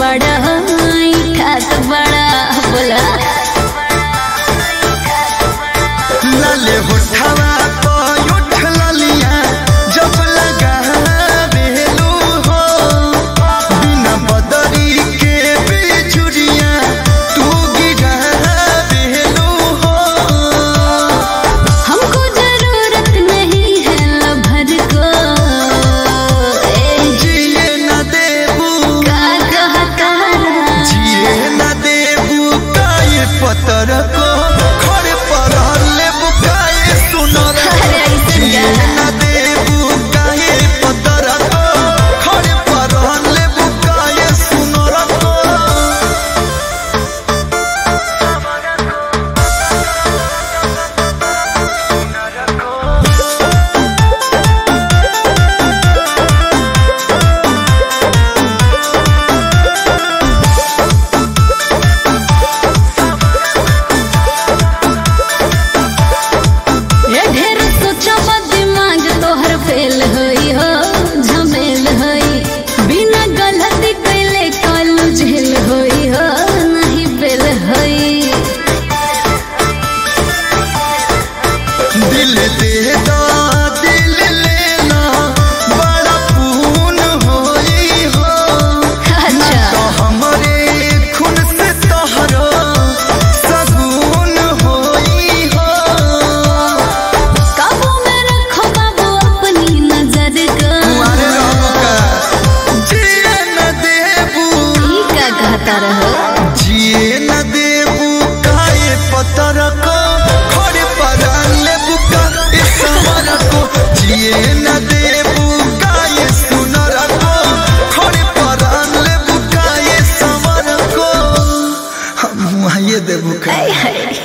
बड़ा खास बड़ा बोला लाले होठवा पर उठ ललिया जब लगा बेलू हो बिना बदरी के बिजुरिया तू गिरा बेलू हो। हमको जरूरत नहीं है लभर को जिए न देबू का कहता जिए न देबू काये पतर को खड़े पर लेबू काये सुनर जिए न देबू काये पतर को खड़े पर लेबू काये सुनर को। ये ढेर सोचा दिमाग तोहर फेल होई हो झमेल होई बिना गलती कैले कालू झेल होई हो नहीं बेल होई। दिल दे दा दिल लेना बड़ा पून होई हो अच्छा तो हमरे खून से तोहरो सगुन होई हो। काबू में रखो बाबू अपनी नजर को तुम्हारे रंग का जिए न देबू ई का कहता रहो जिए न देबू काये पतर को खड़े पर लेबू का इस समर को जिए न देबू काये सुनर को खड़े पर लेबू काये समर को हम ये देबू का हाय हाय